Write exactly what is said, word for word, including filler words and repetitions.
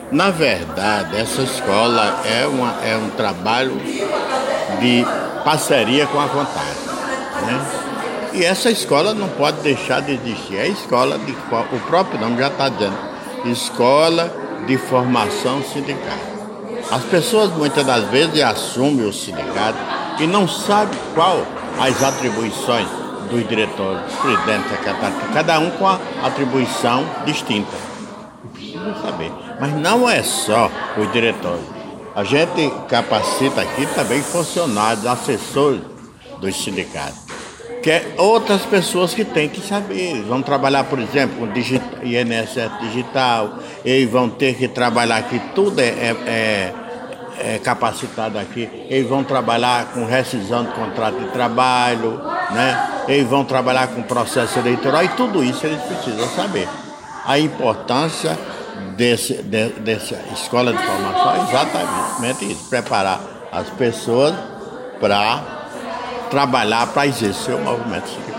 Na verdade, essa escola é, uma, é um trabalho de parceria com a Contagem, né? E essa escola não pode deixar de existir. É a escola, de, o próprio nome já está dizendo, Escola de Formação Sindical. As pessoas muitas das vezes assumem o sindicato e não sabem qual as atribuições dos diretores, presidente, secretário, cada um com a atribuição distinta. Precisa saber. Mas não é só os diretores. A gente capacita aqui também funcionários, assessores dos sindicatos. Que é outras pessoas que têm que saber. Eles vão trabalhar, por exemplo, com I N S S digital, eles vão ter que trabalhar aqui, tudo é, é, é capacitado aqui, eles vão trabalhar com rescisão de contrato de trabalho, né? Eles vão trabalhar com processo eleitoral e tudo isso eles precisam saber. A importância desse, de, dessa escola de formação é exatamente isso, preparar as pessoas para trabalhar para exercer o movimento sindical.